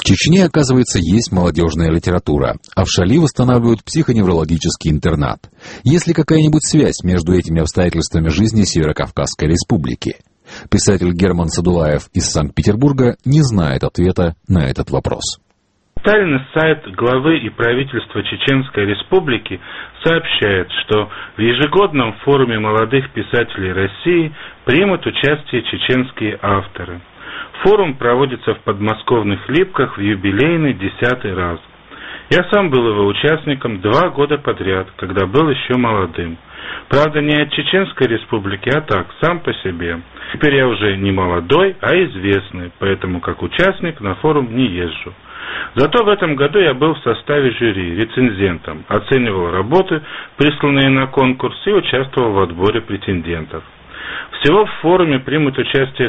В Чечне, оказывается, есть молодежная литература, а в Шали восстанавливают психоневрологический интернат. Есть ли какая-нибудь связь между этими обстоятельствами жизни Северокавказской республики? Писатель Герман Садулаев из Санкт-Петербурга не знает ответа на этот вопрос. Официальный сайт главы и правительства Чеченской Республики сообщает, что в ежегодном форуме молодых писателей России примут участие чеченские авторы. Форум проводится в подмосковных Липках в юбилейный 10-й раз. Я сам был его участником 2 года подряд, когда был еще молодым. Правда, не от Чеченской Республики, а так, сам по себе. Теперь я уже не молодой, а известный, поэтому как участник на форум не езжу. Зато в этом году я был в составе жюри, рецензентом, оценивал работы, присланные на конкурс, и участвовал в отборе претендентов. Всего в форуме примут участие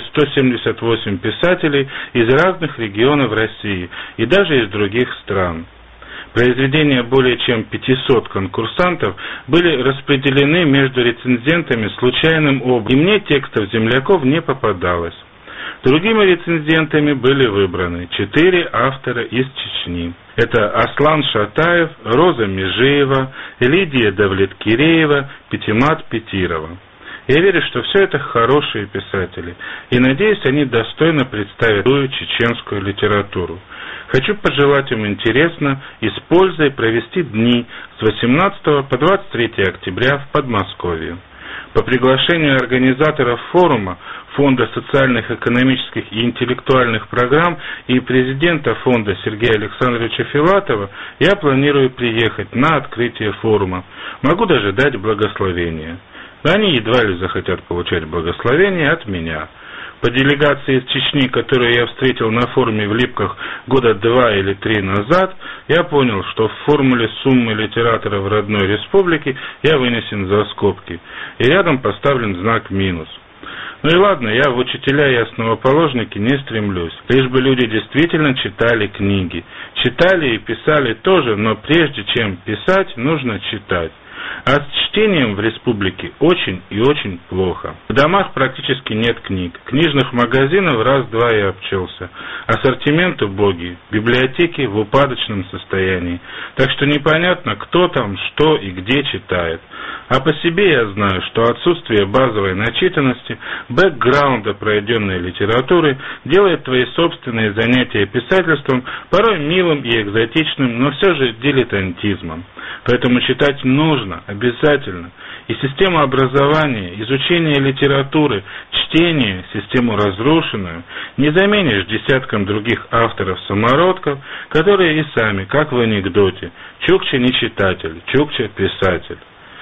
178 писателей из разных регионов России и даже из других стран. Произведения более чем 500 конкурсантов были распределены между рецензентами случайным образом, и мне текстов земляков не попадалось. Другими рецензентами были выбраны 4 автора из Чечни. Это Аслан Шатаев, Роза Межеева, Лидия Давлеткиреева, Петимат Петирова. Я верю, что все это хорошие писатели, и надеюсь, они достойно представят ту чеченскую литературу. Хочу пожелать им интересно и с пользой провести дни с 18 по 23 октября в Подмосковье. По приглашению организаторов форума, Фонда социальных, экономических и интеллектуальных программ и президента фонда Сергея Александровича Филатова, я планирую приехать на открытие форума. Могу даже дать благословение. Они едва ли захотят получать благословение от меня. По делегации из Чечни, которую я встретил на форуме в Липках года 2 или 3 назад, я понял, что в формуле суммы литераторов родной республики я вынесен за скобки, и рядом поставлен знак минус. Ну и ладно, я в учителя и основоположники не стремлюсь, лишь бы люди действительно читали книги. Читали и писали тоже, но прежде чем писать, нужно читать. А с чтением в республике очень и очень плохо. В домах практически нет книг. Книжных магазинов раз-два и обчелся. Ассортимент убогий. Библиотеки в упадочном состоянии. Так что непонятно, кто там, что и где читает. А по себе я знаю, что отсутствие базовой начитанности, бэкграунда пройденной литературы делает твои собственные занятия писательством порой милым и экзотичным, но все же дилетантизмом. Поэтому читать нужно, обязательно. И систему образования, изучение литературы, чтение, систему разрушенную, не заменишь десяткам других авторов-самородков, которые и сами, как в анекдоте, Чукча не читатель, Чукча писатель.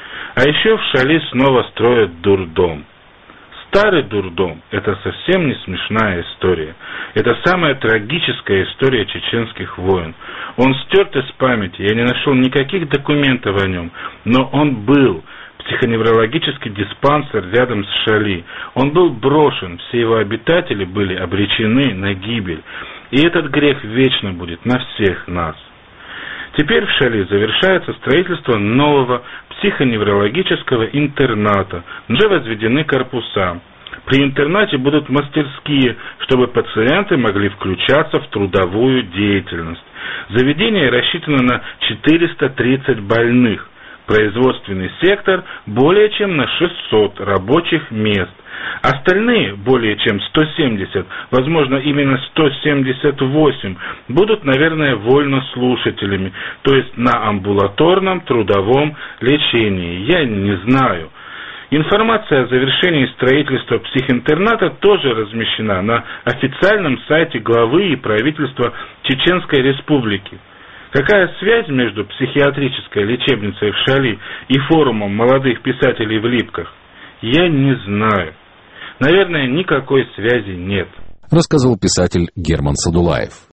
А еще в Шали снова строят дурдом. Старый дурдом – это совсем не смешная история. Это самая трагическая история чеченских войн. Он стерт из памяти, я не нашел никаких документов о нем, но он был. Психоневрологический диспансер рядом с Шали. Он был брошен, все его обитатели были обречены на гибель. И этот грех вечно будет на всех нас. Теперь в Шали завершается строительство нового психоневрологического интерната. Уже возведены корпуса. При интернате будут мастерские, чтобы пациенты могли включаться в трудовую деятельность. Заведение рассчитано на 430 больных. Производственный сектор более чем на 600 рабочих мест. Остальные, более чем 170, возможно, именно 178, будут, наверное, вольнослушателями, то есть на амбулаторном трудовом лечении. Я не знаю. Информация о завершении строительства психинтерната тоже размещена на официальном сайте главы и правительства Чеченской Республики. Какая связь между психиатрической лечебницей в Шали и форумом молодых писателей в Липках? Я не знаю. Наверное, никакой связи нет. Рассказывал писатель Герман Садулаев.